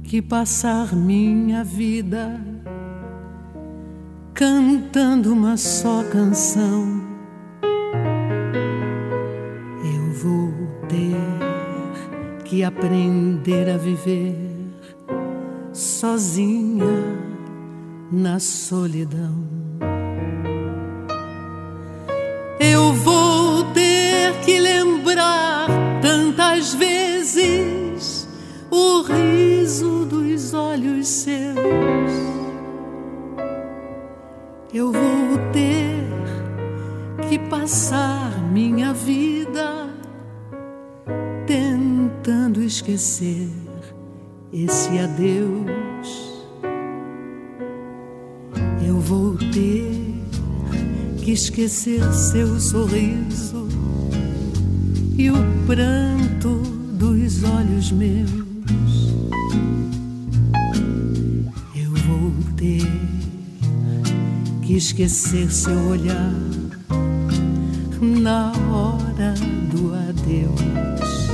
que passar minha vida cantando uma só canção. Eu vou ter que aprender a viver sozinha na solidão. Eu vou ter que lembrar tantas vezes o riso dos olhos seus. Eu vou ter que passar minha vida tentando esquecer esse adeus. Eu vou ter que esquecer seu sorriso e o pranto dos olhos meus. Eu vou ter que esquecer seu olhar na hora do adeus.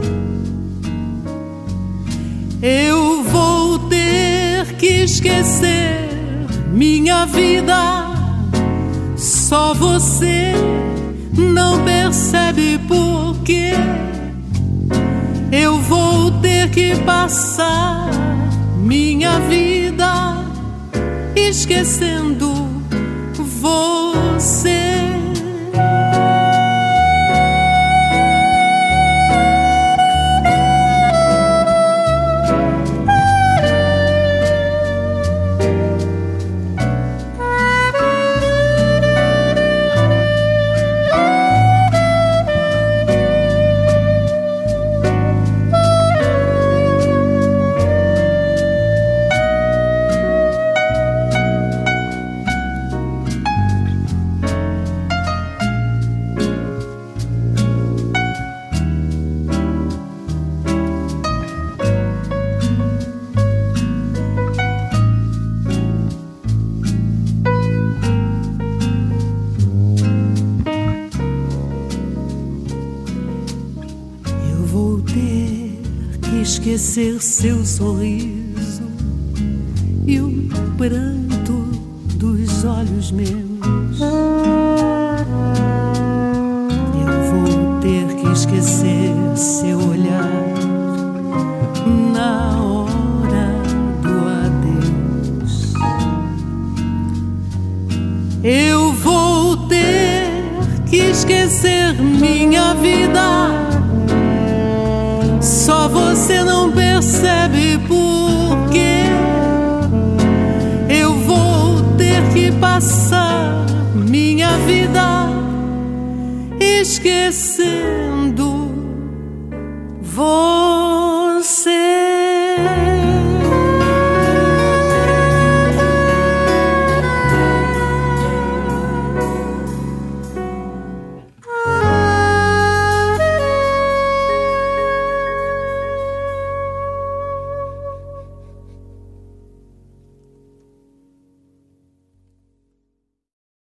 Eu vou ter que esquecer minha vida. Só você não percebe por quê. Eu vou ter que passar minha vida esquecendo você. Esquecer seu sorriso e o pranto dos olhos meus. Eu vou ter que esquecer seu olhar na hora do adeus. Eu vou ter que esquecer minha vida. Só você não